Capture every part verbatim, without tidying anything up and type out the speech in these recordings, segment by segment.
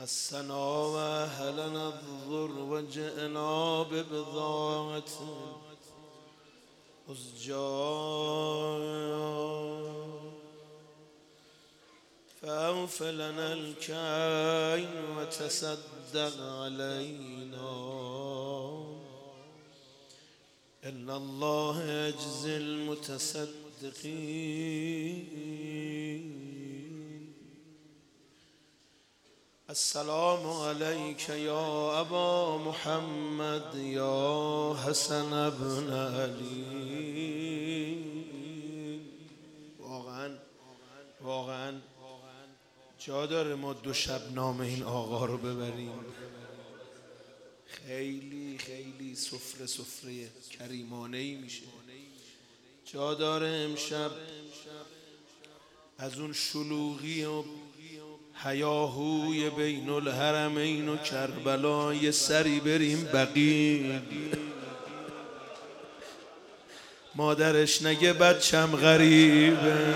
مسنا وأهلنا الضر وجئنا ببضاعة مزجاة فأوف لنا الكيل وتصدق علينا إن الله يجزي المتصدقين. السلام عليك يا أبا محمد يا حسن بن علي. واقعا واقعا جا داره ما دو شب نام این آقا رو ببریم. خیلی خیلی سفره سفره کریمانه‌ای میشه. جا داره امشب از اون شلوغی و هیاهوی بین الحرمین و کربلا یه سری بریم بقیع. مادرش نگه بچم غریبه.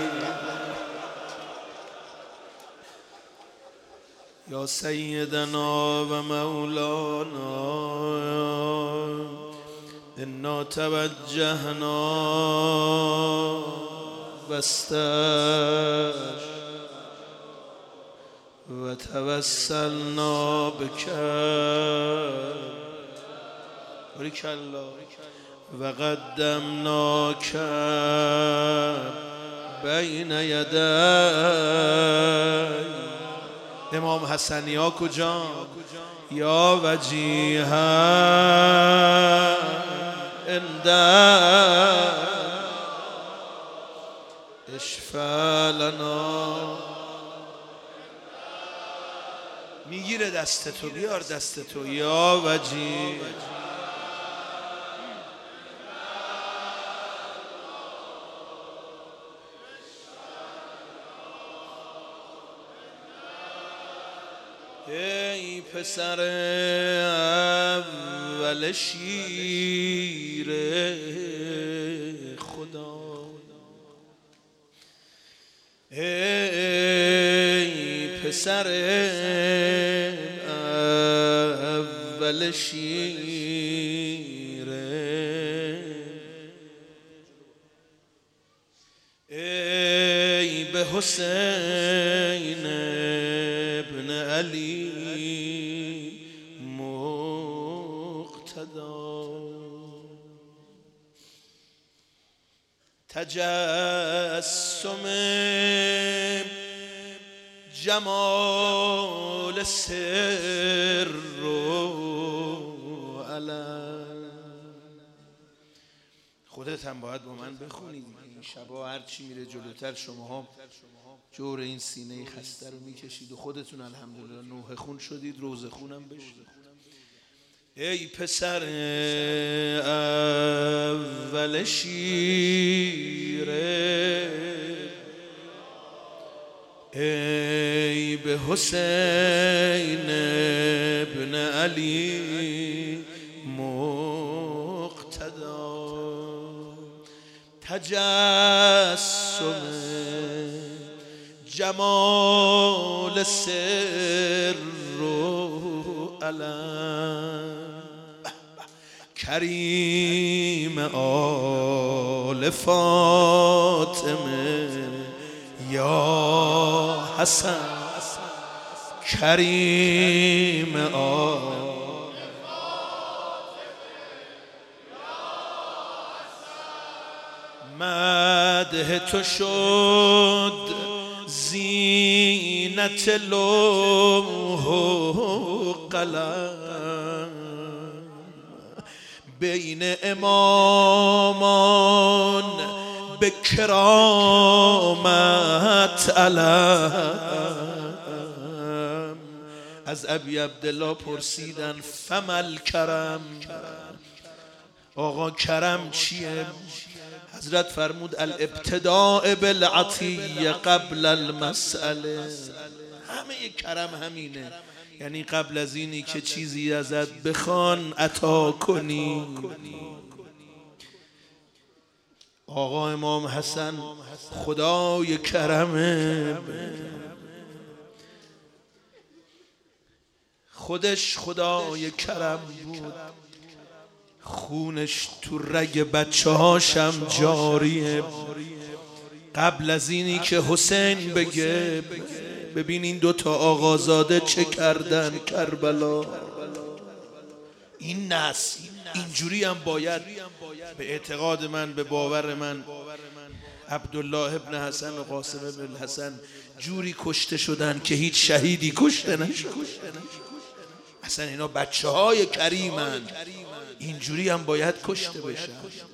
یا سیدنا و مولانا انا توجهنا بستش و توسلنا بک بارک الله و قدمناک بین یدی. امام حسنی ها کجا؟ یا وجیها انده اشفع لنا. میگیره دست تو، بیار دست تو. یا وجی ای پسر اول شیر خدا، ای پسر اول شیر، ای به حسین ابن علی مقتدا. تجسم جمال سر و علم. خودت هم باید با من بخونید این شبا. هرچی میره جلوتر شماها جور این سینه خسته رو میکشید و خودتون الحمدلله نوح خون شدید، روز خونم بشید. ای پسر اول شیر، ای به حسین ابن علی مقتدا. تجسم جمال سر و علم. کریم آل فاطمه یا حسن، کریم آل مدح تو شد زینت لوح و قلم. بین امامان به کرامت علم. از ابی عبدالله پرسیدن فمل کرم، آقا کرم چیه؟ حضرت فرمود الابتداء بالعطیه قبل المسئله. همه کرم همینه، یعنی قبل از اینی که چیزی ازت بخوان عطا کنی. آقا امام حسن خدای کرمه. خودش خدای کرم بود، خونش تو رگ بچه هاشم جاریه. قبل از اینی که حسین بگه ببین این دوتا آقازاده چه کردن کربلا. این نسل اینجوری هم باید به اعتقاد من، به باور من، عبدالله ابن حسن و قاسم ابن الحسن جوری کشته شدن که هیچ شهیدی کشته نشد. اصلا اینا بچه های کریمن، اینجوری هم باید کشته بشن.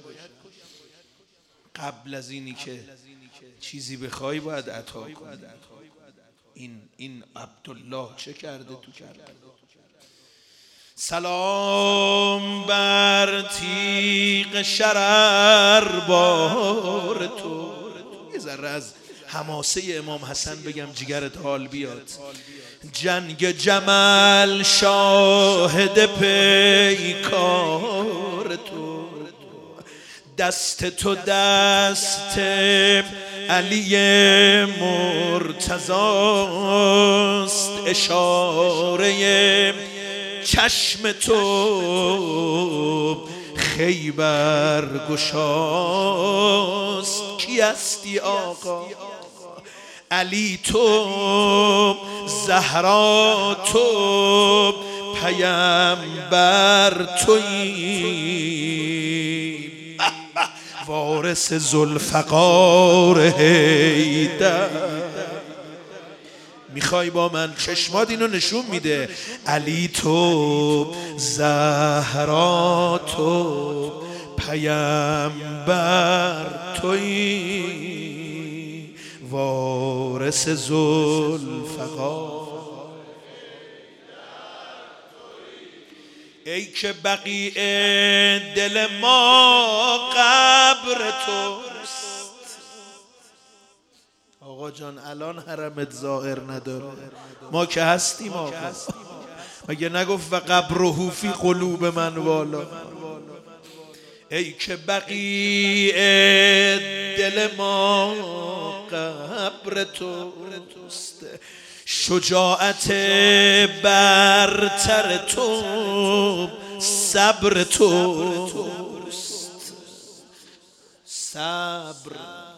قبل از اینی که چیزی بخوای باید عطا کنی. این این عبدالله چه کرده تو کربلا؟ سلام بر تیغ شرر بار تو. یه ذره از حماسه امام حسن بگم جگرت حال بیاد. جنگ جمل شاهد پیکار تو، دست تو دست علی مرتضاست، اشاره چشم تو خیبر گشاست. کی هستی آقا؟ علی تو، زهرا تو، پیامبر تویی، وارث ذوالفقار حیدر. میخوای با من؟ چشمات اینو نشون میده. علی تو، زهرا تو، پیامبر تویی، وارث ذوالفقار. ای که بقیع دل ما قبر توست. آقا جان الان حرمت ظاهر نداره، ما که هستیم آقا. مگه نگفت و قبره فی قلوب من والا؟ ای که بقیع دل ما قبر توست، شجاعت برتر تو صبر توست. صبر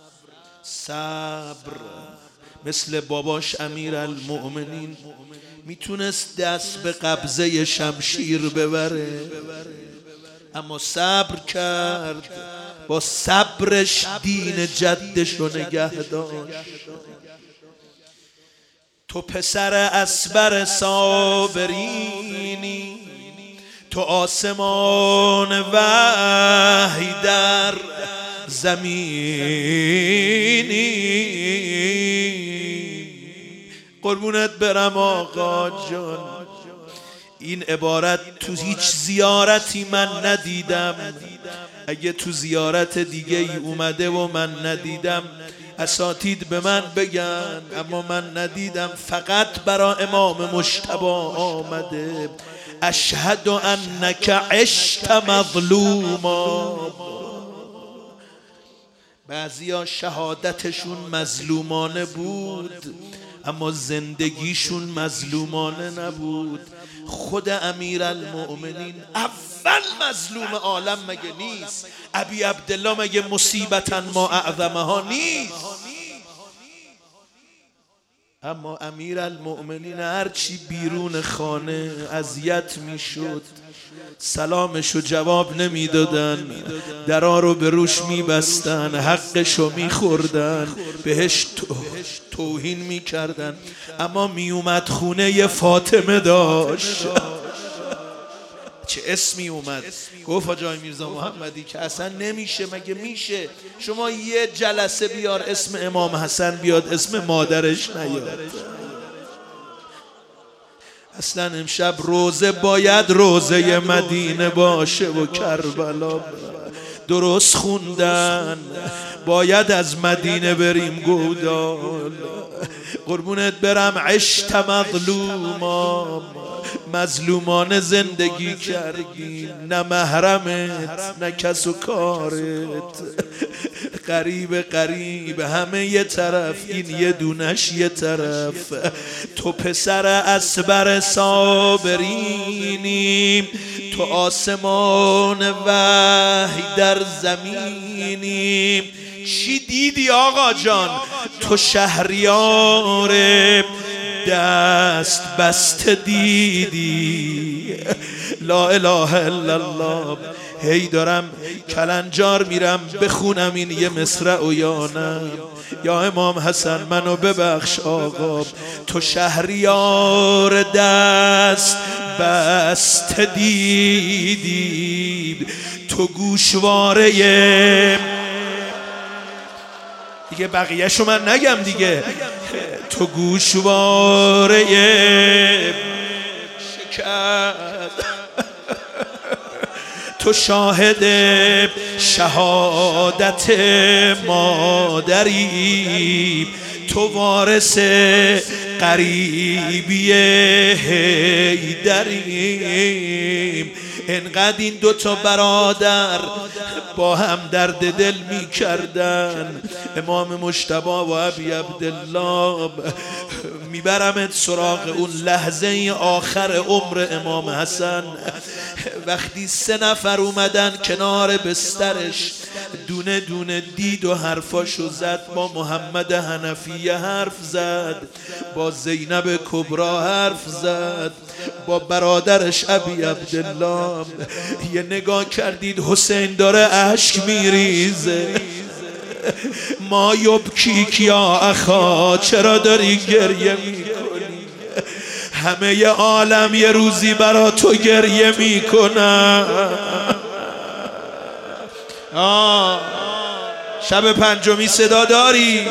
صبر مثل باباش امیرالمؤمنین میتونست دست به قبضه شمشیر ببره، اما صبر کرد، با صبرش دین جدش رو نگه داشت. تو پسر اصبر صابرینی، تو آسمان وحی در زمینی. قربونت برم آقا جان، این عبارت تو هیچ زیارتی من ندیدم. اگه تو زیارت دیگه ای اومده و من ندیدم اساتید به من بگن، اما من ندیدم. فقط برای امام مجتبی آمده اشهد انک عشت مظلوما. بعضیا شهادتشون مظلومانه بود اما زندگیشون مظلومانه نبود. خود امیرالمؤمنین اول مظلوم عالم مگه نیست؟ ابی عبدالله مگه مصیبتا ما اعظمها نیست؟ اما امیرالمؤمنین هرچی بیرون خانه اذیت میشد سلامشو جواب نمیدادن، درا رو به روش میبستن، حقشو میخوردن، بهش توهین میکردن. اما میومد خونه ی فاطمه داشت. چه اسمی اومد؟ گفت آجای میرزا محمدی که اصلا نمیشه. مگه میشه شما یه جلسه بیار اسم امام حسن بیاد اسم مادرش نیاد؟ اصلا امشب روزه باید روزه مدینه باشه و کربلا. درست خوندن باید از مدینه بریم گودال. قربونت برم عشت مظلوما، مظلومانه زندگی کردی، نه محرمت نه کس و کارت. قریب قریب همه یه طرف، این یه دونش یه طرف. تو پسر اصبر صابرینی، تو آسمان وحی در زمینی. چی دیدی آقا جان؟ تو شهریار دست بسته دیدی. لا اله الا الله. هی دارم کلنجار میرم بخونم این یه مصرع و یا نه. یا امام حسن منو ببخش آقا. تو شهریار دست بسته دیدی، تو گوشواره دیگه بقیه شو من نگم دیگه. تو گوشواره شکست، تو شاهد شهادت مادری، تو وارث غریبی حیدری. انقدر این دوتا برادر با هم درد دل می کردن. امام مجتبی و ابی عبدالله میبرمت سراغ اون لحظه آخر عمر امام حسن. وقتی سه نفر اومدن کنار بسترش، دونه دونه دید و حرفاشو زد. با محمد حنفیه حرف زد، با زینب کبرا حرف زد، با برادرش ابی عبدالله. یه نگاه کردید حسین داره اشک میریزه. ما یبکیک یا اخا، چرا داری گریه میکنی؟ همه ی عالم یه روزی برا تو گریه میکنن. آه شب پنجمی صدا داری؟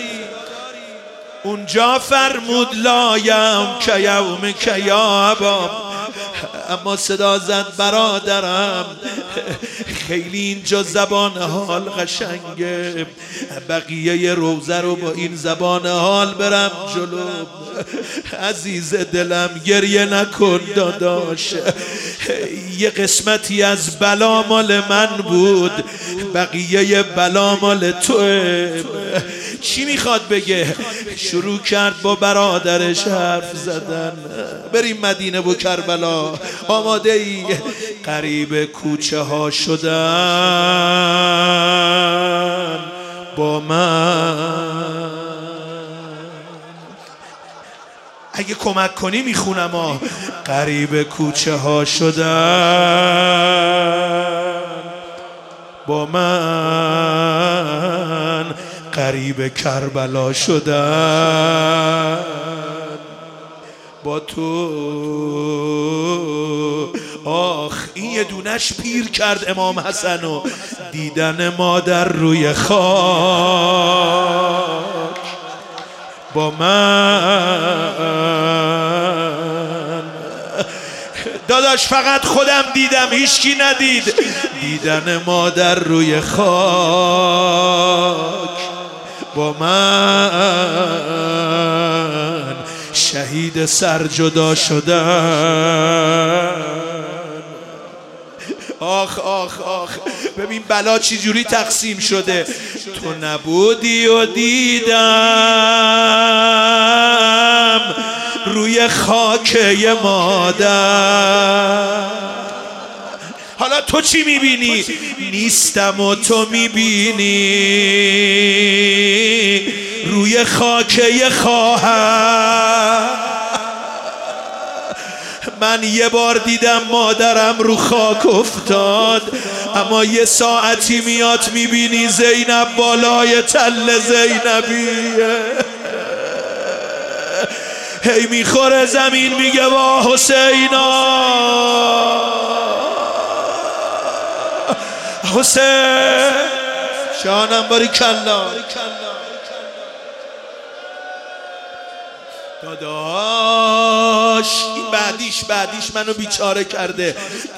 اونجا فرمود لایم که یوم که یا ابا، اما صدا زد برادرم. خیلی اینجا زبان حال قشنگه، بقیه روزه رو با این زبان حال برم جلو. عزیز دلم گریه نکن داداش، یه قسمتی از بلا مال من بود، بقیه بلا مال توه. چی میخواد بگه؟ شروع کرد با برادرش حرف زدن. بریم مدینه و کربلا، آماده ای؟ قریب کوچه ها شدن با من. اگه کمک کنی میخونم ها. قریب کوچه ها شدن با من، قریب کربلا شدن با تو. آخ این یه دونش پیر کرد امام حسنو. دیدن مادر روی خاک با من. داداش فقط خودم دیدم، هیچکی ندید. دیدن مادر روی خاک با من، شهید سر جدا شدن. آخ آخ آخ ببین بلا چی جوری تقسیم شده. تو نبودی و دیدم روی خاک یه مادر. حالا تو چی میبینی؟ نیستم و تو میبینی روی خاک یه خواهر. من یه بار دیدم مادرم رو خاک افتاد، اما یه ساعتی میاد میبینی زینب بالای تل زینبیه، هی میخوره زمین میگه وا حسینا حسین شانم باری کلا. داداش این بعدیش بعدیش منو بیچاره کرده.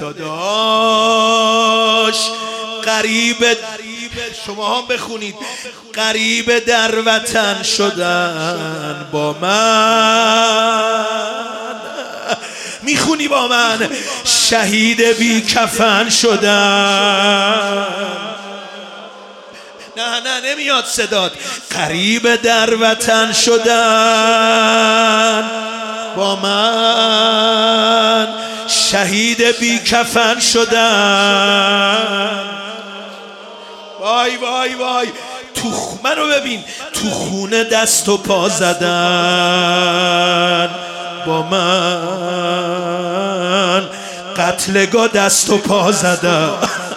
داداش قریب شما هم بخونید. قریب در وطن شدن با من، میخونی با من؟ شهید بی کفن شدن نه نه نمیاد صدات. غریب در وطن شدن با من، شهید بی کفن شدن. وای وای وای تو منو ببین، تو خونه دست و پا زدن با من، قتلگاه دست و پا زدن.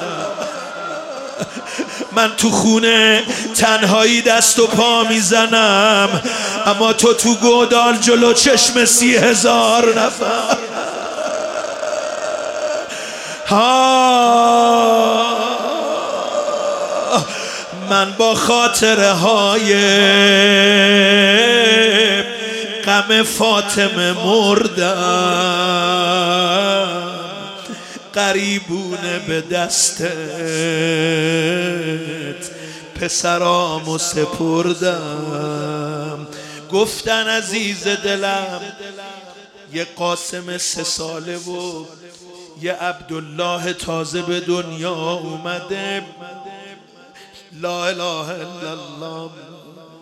من تو خونه تنهایی دست و پا میزنم، اما تو تو گودال جلو چشم سی هزار نفر. ها من با خاطره های غم فاطمه مردم، قریبونه به دستت پسرامو سپردم. گفتن عزیز دلم یه قاسم سه ساله و یه عبدالله تازه به دنیا اومده. لا اله الا الله